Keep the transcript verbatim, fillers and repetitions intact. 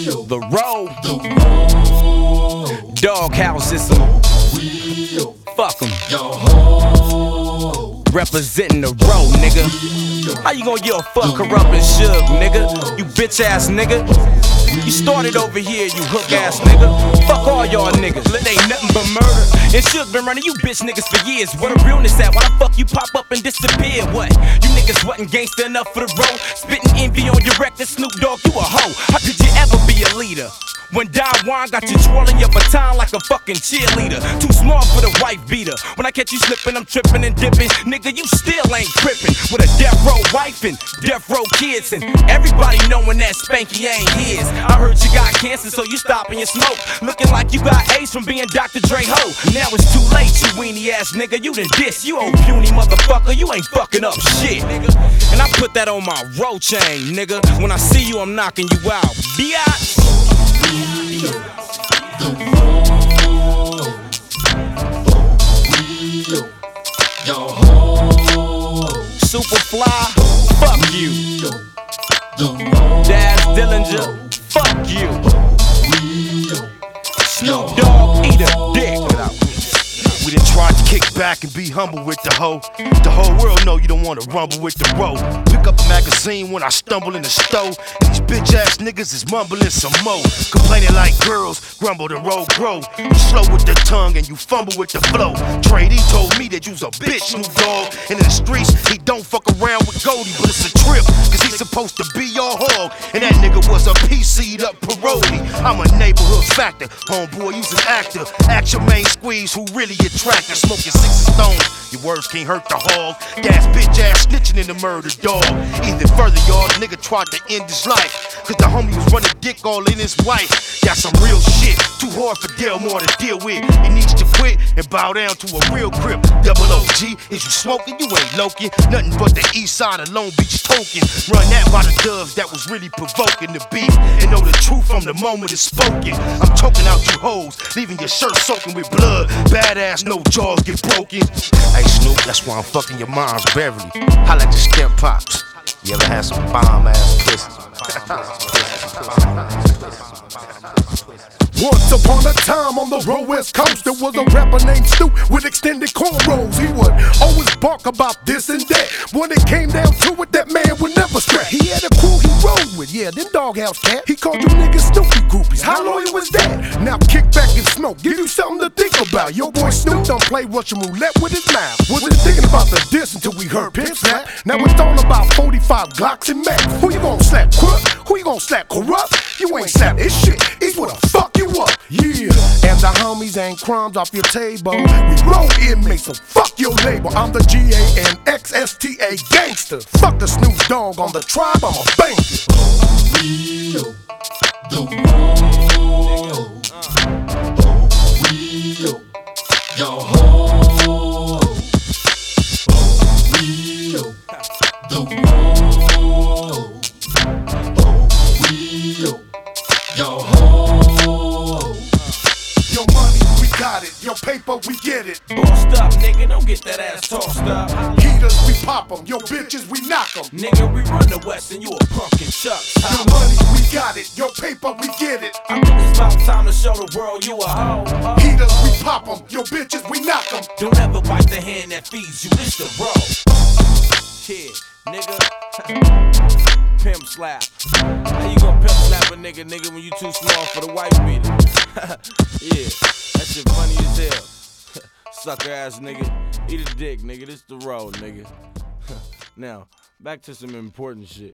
The road, the road. Doghouse is some. Fuck 'em. Yo ho. Representing the road, nigga. How you gonna give a fuck corrupting Suge, nigga? You bitch ass nigga. You started over here, you hook ass nigga. Fuck all y'all niggas, it ain't nothing but murder. And Suge been running you bitch niggas for years. Where the realness at? Why the fuck you pop up and disappear? What? You niggas wasn't gangsta enough for the road? Spitting envy on your record, Snoop Dogg, you a hoe. How could you ever be a leader? When Don Juan got you twirling your baton like a fucking cheerleader. Too small for the wife beater. When I catch you slipping, I'm tripping and dipping. Nigga, you still ain't crippin'. With a death row wife and death row kids. And everybody knowing that Spanky ain't his. I heard you got cancer, so you stopping your smoke. Looking like you got AIDS from being Doctor Dre Ho. Now it's too late, you weenie ass nigga. You done diss, you old puny motherfucker. You ain't fucking up shit, nigga. And I put that on my road chain, nigga. When I see you, I'm knocking you out. Biatch. The road. Yo ho. Superfly, fuck you. The road. Daz Dillinger, fuck you. Snoop Dogg, eat a dick. We done tried to kick back and be humble with the hoe. The whole world know you don't wanna rumble with the road. Pick up a magazine when I stumble in the stove. And these bitch ass niggas is mumbling some more. Complaining like girls, grumble the road grow. You slow with the tongue and you fumble with the flow. Trade, he told me that you's a bitch, Snoop Dogg. And in the streets, he don't fuck around with Goldie, but it's a trip. Cause he's supposed to be your hog. And that nigga was a P C'd up parody. I'm a neighborhood factor, homeboy, you's an actor. Act your main squeeze, who really attracted. Smoking six stones, your words can't hurt the hog. Gas bitch ass snitching in the murder dog. Even further, y'all, nigga tried to end his life. Cause the homie was running dick all in his wife. Got some real shit, too hard for Delmore to deal with. He needs to quit and bow down to a real grip. Double O G, is you smoking? You ain't loking. Nothing but the east side of Long Beach token. Run that by the doves that was really provoking the beef. And know the truth from the moment it's spoken. I'm choking out you hoes, leaving your shirt soaking with blood. Badass, no jaws get broken. Hey Snoop, that's why I'm fucking your mom's Beverly. Holla at your step pops. You ever had some bomb ass pussy? Once upon a time on the road west coast, there was a rapper named Snoop with extended cornrows. He would always bark about this and that. When it came down to it, that man would never scrap. He had a crew he rode with, yeah, them Doghouse cat. He called you niggas Snoopy groupies. How loyal was that? Now kick back and smoke, give you something to think about. Your boy Snoop done play Russian roulette with his mouth. Wasn't thinking about the diss until we heard Pimp Slap. Now it's all about forty-five Glocks and Max. Who you gonna slap, crook? Who you gonna slap, corrupt? You ain't slap this shit, he's gonna fuck you up. Yeah, and the homies ain't crumbs off your table. We roll inmates, so fuck your label. I'm the G A N X S T A gangster. Fuck the Snoop Dogg on the tribe, I'm a banger. Real, the road. Real, yo ho. Real, the road. Real, yo ho. Your money, we got it. Your paper, we get it. Bossed up, nigga, don't get that ass tossed up. Heaters, we pop them. Your bitches, we knock them. Nigga, we run the West and you a punk and chucks. Your money, we got it. Your paper, we get it. I think it's about time to show the world you a hoe. Oh. Heaters, we pop them. Your bitches, we knock them. Don't ever bite the hand that feeds you, it's the road. Kid, nigga. Pimp slap. How you gonna pimp slap a nigga, nigga, when you too small for the wife beater? Yeah, that shit funny as hell. Sucker ass nigga. Eat a dick, nigga. This the road, nigga. Now, back to some important shit.